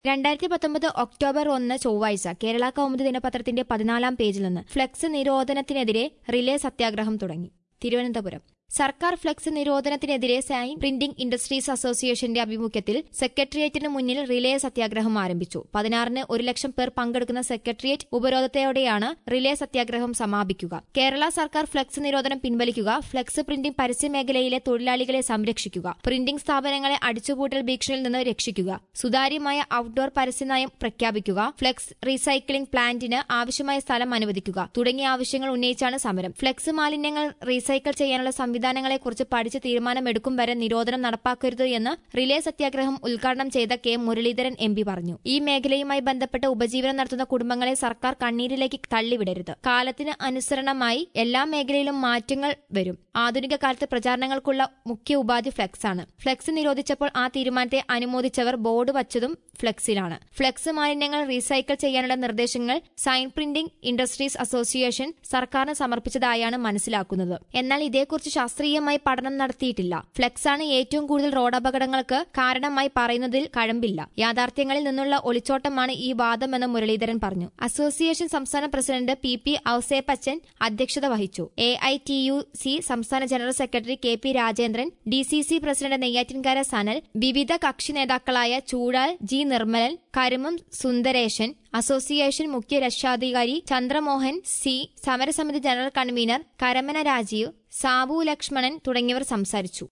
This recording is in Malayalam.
2019 ഒക്ടോബർ 1 ചൊവ്വാഴ്ച കേരള കൗമുദി ദിനപത്രത്തിന്റെ 14-ാം പേജിൽ നിന്ന് ഫ്ലക്സ് നിരോധനത്തിനെതിരെ റിലേ സത്യാഗ്രഹം തുടങ്ങി. തിരുവനന്തപുരം സർക്കാർ ഫ്ലക്സ് നിരോധനത്തിനെതിരെ സൈൻ പ്രിന്റിംഗ് ഇൻഡസ്ട്രീസ് അസോസിയേഷന്റെ ആഭിമുഖ്യത്തിൽ സെക്രട്ടേറിയറ്റിന് മുന്നിൽ റിലേ സത്യാഗ്രഹം ആരംഭിച്ചു. 16-ന് 1 ലക്ഷം പേർ പങ്കെടുക്കുന്ന സെക്രട്ടേറിയറ്റ് ഉപരോധത്തോടെയാണ് റിലേ സത്യാഗ്രഹം സമാപിക്കുക. കേരള സർക്കാർ ഫ്ലക്സ് നിരോധനം പിൻവലിക്കുക, ഫ്ലക്സ് പ്രിന്റിംഗ് പരസ്യമേഖലയിലെ തൊഴിലാളികളെ സംരക്ഷിക്കുക, പ്രിന്റിംഗ് സ്ഥാപനങ്ങളെ അടിച്ചുപൂട്ടൽ ഭീഷണിയിൽ നിന്ന് രക്ഷിക്കുക, സുതാര്യമായ ഔട്ട്ഡോർ പരസ്യനയം പ്രഖ്യാപിക്കുക, ഫ്ലക്സ് റീസൈക്ലിംഗ് പ്ലാന്റിന് ആവശ്യമായ സ്ഥലം അനുവദിക്കുക തുടങ്ങിയ ആവശ്യങ്ങൾ ഉന്നയിച്ചാണ് സമരം. ഫ്ലക്സ് മാലിന്യങ്ങൾ റീസൈക്കിൾ ചെയ്യാനുള്ള സംവിധാനങ്ങളെക്കുറിച്ച് പഠിച്ച് തീരുമാനമെടുക്കും വരെ നിരോധനം നടപ്പാക്കരുത് എന്ന് റിലേ സത്യാഗ്രഹം ഉദ്ഘാടനം ചെയ്ത കെ മുരളീധരൻ എം പി പറഞ്ഞു. ഈ മേഖലയുമായി ബന്ധപ്പെട്ട് ഉപജീവനം നടത്തുന്ന കുടുംബങ്ങളെ സർക്കാർ കണ്ണീരിലേക്ക് തള്ളിവിടരുത്. കാലത്തിന് അനുസരണമായി എല്ലാ മേഖലയിലും മാറ്റങ്ങൾ വരും. ആധുനിക കാലത്ത് പ്രചാരണങ്ങൾക്കുള്ള മുഖ്യ ഉപാധി ഫ്ലക്സാണ്. ഫ്ലക്സ് നിരോധിച്ചപ്പോൾ ആ തീരുമാനത്തെ അനുമോദിച്ചവർ ബോർഡ് വച്ചതും ഫ്ലക്സിലാണ്. ഫ്ലക്സ് മാലിന്യങ്ങൾ റീസൈക്കിൾ ചെയ്യാനുള്ള നിർദ്ദേശങ്ങൾ സൈൻ പ്രിന്റിംഗ് ഇൻഡസ്ട്രീസ് അസോസിയേഷൻ സർക്കാരിന് സമർപ്പിച്ചതായാണ് മനസ്സിലാക്കുന്നത്. എന്നാൽ ഇതേക്കുറിച്ച് ശാസ്ത്രീയമായി പഠനം നടത്തിയിട്ടില്ല. ഫ്ലക്സാണ് ഏറ്റവും കൂടുതൽ റോഡപകടങ്ങൾക്ക് കാരണമായി പറയുന്നതിൽ കഴമ്പില്ല. യാഥാർത്ഥ്യങ്ങളിൽ നിന്നുള്ള ഒളിച്ചോട്ടമാണ് ഈ വാദമെന്ന് മുരളീധരൻ പറഞ്ഞു. അസോസിയേഷൻ സംസ്ഥാന പ്രസിഡന്റ് പി ഔസേപ്പച്ചൻ അധ്യക്ഷത വഹിച്ചു. AITUC സംസ്ഥാന general secretary KP Rajendran, DCC president Neyyattinkara Sanal, വിവിധ കക്ഷി നേതാക്കളായ ചൂടാൽ G നിർമ്മലൻ, കരുമം സുന്ദരേശൻ, അസോസിയേഷൻ മുഖ്യ രക്ഷാധികാരി ചന്ദ്രമോഹൻ C, സമരസമിതി ജനറൽ കൺവീനർ കരമന രാജീവ്, സാബു ലക്ഷ്മണൻ തുടങ്ങിയവർ സംസാരിച്ചു.